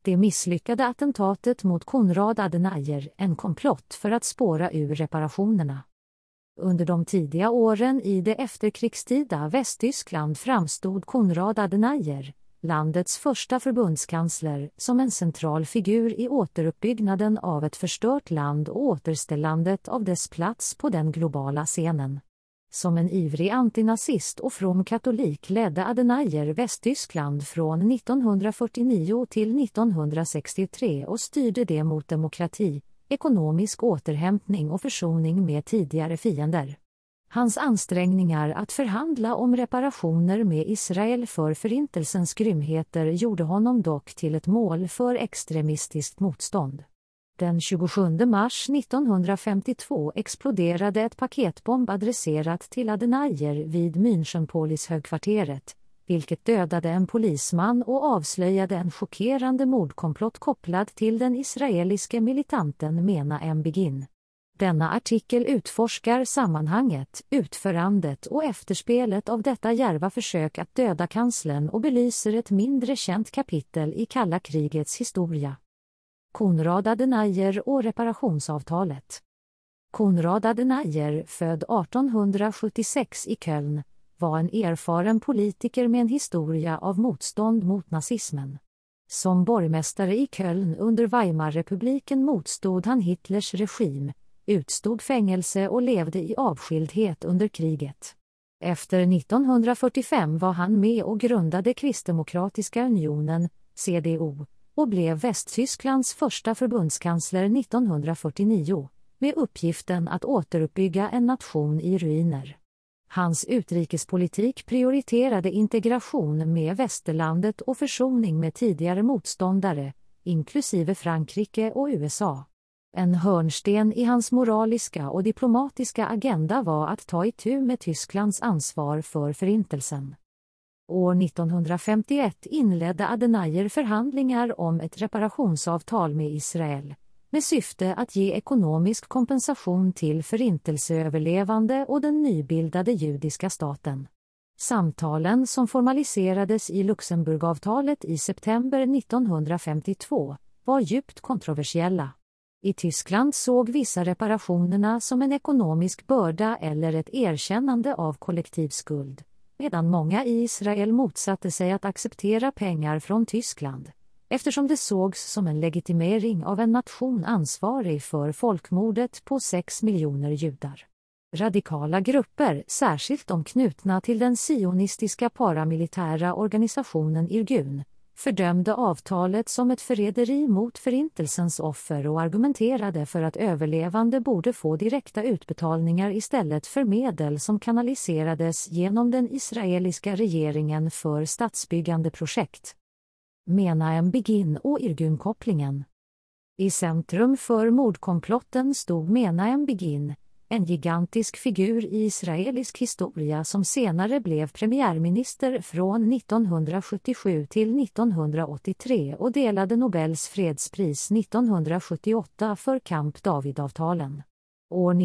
Det misslyckade attentatet mot Konrad Adenauer, en komplott för att spåra ur reparationerna. Under de tidiga åren i det efterkrigstida Västtyskland framstod Konrad Adenauer, landets första förbundskansler, som en central figur i återuppbyggnaden av ett förstört land och återställandet av dess plats på den globala scenen. Som en ivrig antinazist och from katolik ledde Adenauer Västtyskland från 1949 till 1963 och styrde det mot demokrati, ekonomisk återhämtning och försoning med tidigare fiender. Hans ansträngningar att förhandla om reparationer med Israel för förintelsens grymheter gjorde honom dock till ett mål för extremistiskt motstånd. Den 27 mars 1952 exploderade ett paketbomb adresserat till Adenauer vid Münchenpolishögkvarteret, vilket dödade en polisman och avslöjade en chockerande mordkomplott kopplad till den israeliske militanten Menahem Begin. Denna artikel utforskar sammanhanget, utförandet och efterspelet av detta djärva försök att döda kanslern och belyser ett mindre känt kapitel i kalla krigets historia. Konrad Adenauer och reparationsavtalet. Konrad Adenauer, född 1876 i Köln, var en erfaren politiker med en historia av motstånd mot nazismen. Som borgmästare i Köln under Weimarrepubliken motstod han Hitlers regim, utstod fängelse och levde i avskildhet under kriget. Efter 1945 var han med och grundade Kristdemokratiska unionen, CDU, och blev Västtysklands första förbundskansler 1949, med uppgiften att återuppbygga en nation i ruiner. Hans utrikespolitik prioriterade integration med västerlandet och försoning med tidigare motståndare, inklusive Frankrike och USA. En hörnsten i hans moraliska och diplomatiska agenda var att ta itu med Tysklands ansvar för förintelsen. År 1951 inledde Adenauer förhandlingar om ett reparationsavtal med Israel, med syfte att ge ekonomisk kompensation till förintelseöverlevande och den nybildade judiska staten. Samtalen, som formaliserades i Luxemburgavtalet i september 1952, var djupt kontroversiella. I Tyskland såg vissa reparationerna som en ekonomisk börda eller ett erkännande av kollektiv skuld, medan många i Israel motsatte sig att acceptera pengar från Tyskland, eftersom det sågs som en legitimering av en nation ansvarig för folkmordet på 6 miljoner judar. Radikala grupper, särskilt de knutna till den sionistiska paramilitära organisationen Irgun, fördömde avtalet som ett förräderi mot förintelsens offer och argumenterade för att överlevande borde få direkta utbetalningar istället för medel som kanaliserades genom den israeliska regeringen för statsbyggande projekt. Menahem Begin och Irgun-kopplingen. I centrum för mordkomplotten stod Menahem Begin, en gigantisk figur i israelisk historia som senare blev premiärminister från 1977 till 1983 och delade Nobels fredspris 1978 för Camp David-avtalen. År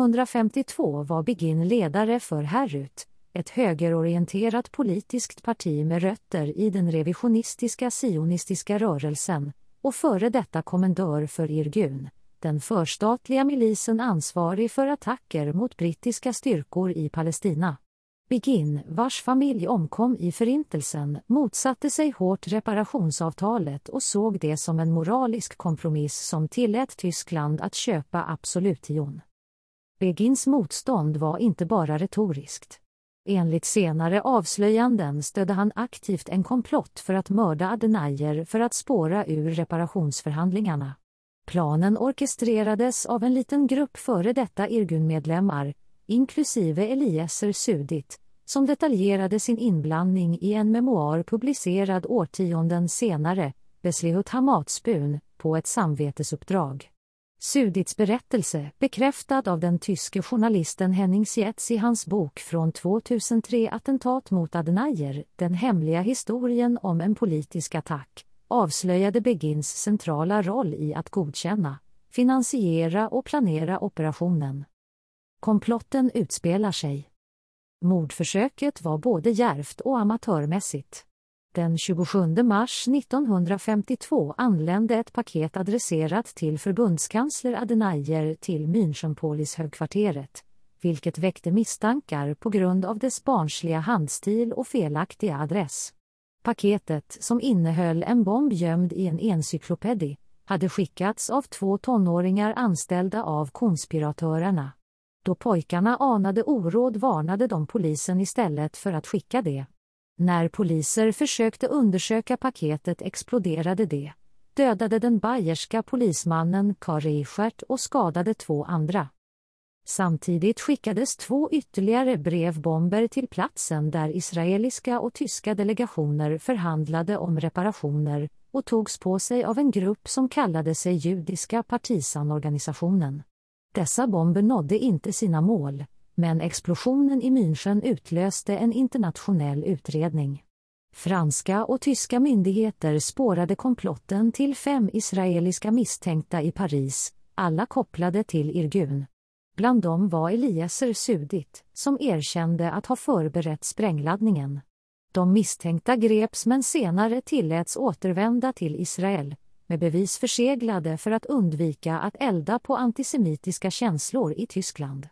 1952 var Begin ledare för Herut, ett högerorienterat politiskt parti med rötter i den revisionistiska sionistiska rörelsen, och före detta kommendör för Irgun, den förstatliga milisen ansvarig för attacker mot brittiska styrkor i Palestina. Begin, vars familj omkom i förintelsen, motsatte sig hårt reparationsavtalet och såg det som en moralisk kompromiss som tillät Tyskland att köpa absolution. Begins motstånd var inte bara retoriskt. Enligt senare avslöjanden stödde han aktivt en komplott för att mörda Adenauer för att spåra ur reparationsförhandlingarna. Planen orkestrerades av en liten grupp före detta Irgun-medlemmar, inklusive Eliezer Sudit, som detaljerade sin inblandning i en memoar publicerad årtionden senare, Beslihut Hamatspun, på ett samvetesuppdrag. Sudits berättelse, bekräftad av den tyske journalisten Henning Sietz i hans bok från 2003 Attentat mot Adenauer, den hemliga historien om en politisk attack, avslöjade Begins centrala roll i att godkänna, finansiera och planera operationen. Komplotten utspelar sig. Mordförsöket var både djärvt och amatörmässigt. Den 27 mars 1952 anlände ett paket adresserat till förbundskansler Adenauer till Münchenpolishögkvarteret, vilket väckte misstankar på grund av dess barnsliga handstil och felaktiga adress. Paketet, som innehöll en bomb gömd i en encyklopedi, hade skickats av 2 tonåringar anställda av konspiratörerna. Då pojkarna anade oråd varnade de polisen istället för att skicka det. När poliser försökte undersöka paketet exploderade det, dödade den bayerska polismannen Karl Reichert och skadade 2 andra. Samtidigt skickades 2 ytterligare brevbomber till platsen där israeliska och tyska delegationer förhandlade om reparationer och togs på sig av en grupp som kallade sig Judiska partisanorganisationen. Dessa bomber nådde inte sina mål, men explosionen i München utlöste en internationell utredning. Franska och tyska myndigheter spårade komplotten till 5 israeliska misstänkta i Paris, alla kopplade till Irgun. Bland dem var Eliezer Sudit, som erkände att ha förberett sprängladdningen. De misstänkta greps men senare tilläts återvända till Israel, med bevis förseglade för att undvika att elda på antisemitiska känslor i Tyskland.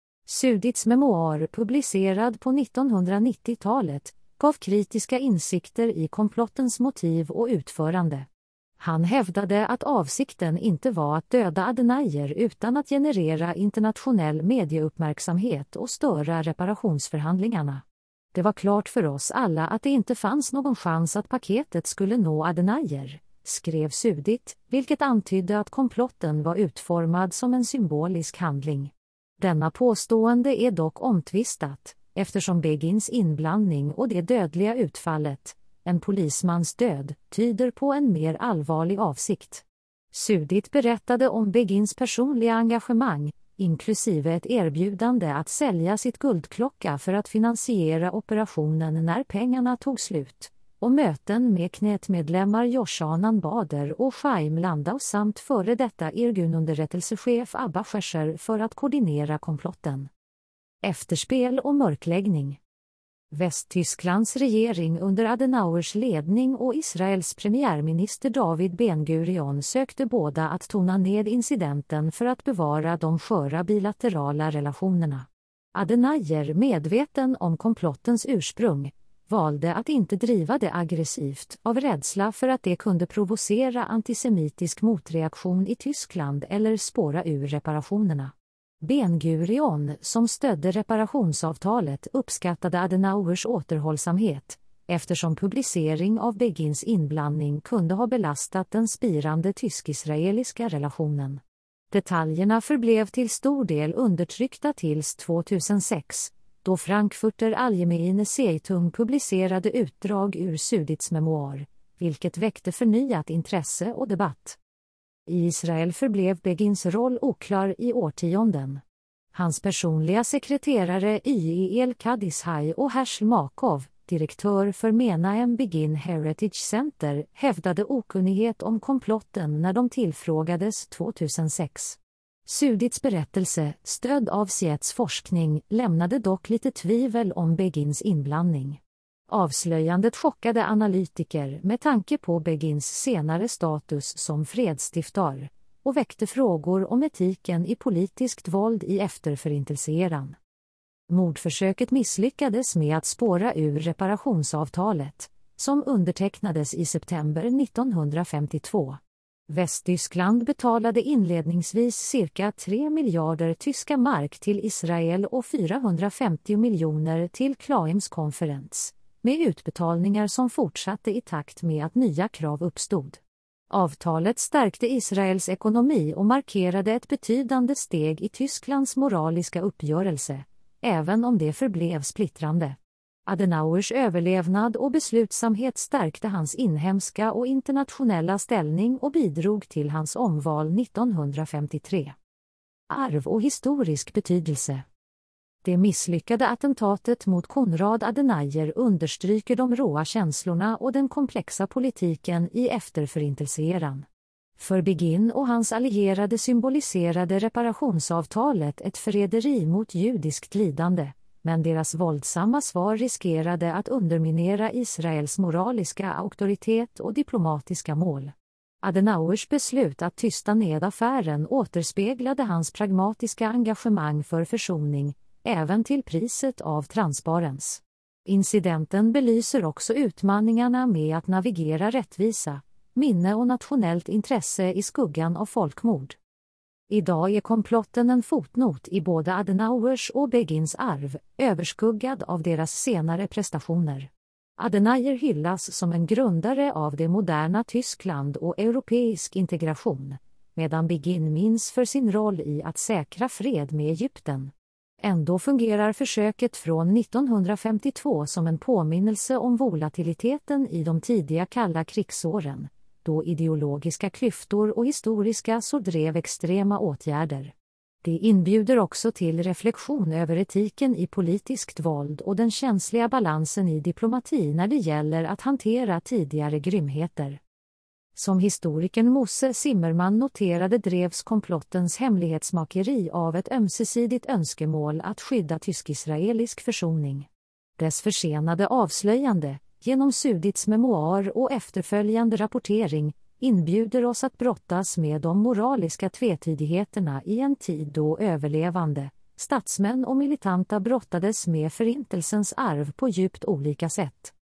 Sudits memoar, publicerad på 1990-talet, gav kritiska insikter i komplottens motiv och utförande. Han hävdade att avsikten inte var att döda Adenauer utan att generera internationell medieuppmärksamhet och störa reparationsförhandlingarna. Det var klart för oss alla att det inte fanns någon chans att paketet skulle nå Adenauer, skrev Sudit, vilket antydde att komplotten var utformad som en symbolisk handling. Denna påstående är dock omtvistat, eftersom Begins inblandning och det dödliga utfallet, en polismans död, tyder på en mer allvarlig avsikt. Sudit berättade om Begins personliga engagemang, inklusive ett erbjudande att sälja sitt guldklocka för att finansiera operationen när pengarna tog slut, och möten med knetmedlemmar Joshanan Bader och Chaim Landau samt före detta Irgun-underrättelsechef Abba Scherzer för att koordinera komplotten. Efterspel och mörkläggning. Västtysklands regering under Adenauers ledning och Israels premiärminister David Ben-Gurion sökte båda att tona ned incidenten för att bevara de sköra bilaterala relationerna. Adenauer, medveten om komplottens ursprung, valde att inte driva det aggressivt av rädsla för att det kunde provocera antisemitisk motreaktion i Tyskland eller spåra ur reparationerna. Ben-Gurion, som stödde reparationsavtalet, uppskattade Adenauers återhållsamhet, eftersom publicering av Begins inblandning kunde ha belastat den spirande tysk-israeliska relationen. Detaljerna förblev till stor del undertryckta tills 2006, då Frankfurter Allgemeine Zeitung publicerade utdrag ur Sudits memoar, vilket väckte förnyat intresse och debatt. I Israel förblev Begins roll oklar i årtionden. Hans personliga sekreterare Yiel Kadishai och Herschel Makov, direktör för Menahem Begin Heritage Center, hävdade okunnighet om komplotten när de tillfrågades 2006. Sudits berättelse, stödd av Siets forskning, lämnade dock lite tvivel om Begins inblandning. Avslöjandet chockade analytiker med tanke på Begins senare status som fredsstiftare och väckte frågor om etiken i politiskt våld i efterförintelseeran. Mordförsöket misslyckades med att spåra ur reparationsavtalet, som undertecknades i september 1952. Västtyskland betalade inledningsvis cirka 3 miljarder tyska mark till Israel och 450 miljoner till Claims konferens, med utbetalningar som fortsatte i takt med att nya krav uppstod. Avtalet stärkte Israels ekonomi och markerade ett betydande steg i Tysklands moraliska uppgörelse, även om det förblev splittrande. Adenauers överlevnad och beslutsamhet stärkte hans inhemska och internationella ställning och bidrog till hans omval 1953. Arv och historisk betydelse. Det misslyckade attentatet mot Konrad Adenauer understryker de råa känslorna och den komplexa politiken i efterförintelseeran. För Begin och hans allierade symboliserade reparationsavtalet ett förräderi mot judiskt lidande, men deras våldsamma svar riskerade att underminera Israels moraliska auktoritet och diplomatiska mål. Adenauers beslut att tysta ned affären återspeglade hans pragmatiska engagemang för försoning, även till priset av transparens. Incidenten belyser också utmaningarna med att navigera rättvisa, minne och nationellt intresse i skuggan av folkmord. Idag är komplotten en fotnot i både Adenauers och Begins arv, överskuggad av deras senare prestationer. Adenauer hyllas som en grundare av det moderna Tyskland och europeisk integration, medan Begin minns för sin roll i att säkra fred med Egypten. Ändå fungerar försöket från 1952 som en påminnelse om volatiliteten i de tidiga kalla krigsåren, då ideologiska klyftor och historiska så drev extrema åtgärder. Det inbjuder också till reflektion över etiken i politiskt våld och den känsliga balansen i diplomati när det gäller att hantera tidigare grymheter. Som historikern Mosse Zimmermann noterade drevs komplottens hemlighetsmakeri av ett ömsesidigt önskemål att skydda tysk-israelisk försoning. Dess försenade avslöjande, genom Sudits memoar och efterföljande rapportering, inbjuder oss att brottas med de moraliska tvetydigheterna i en tid då överlevande, statsmän och militanta brottades med förintelsens arv på djupt olika sätt.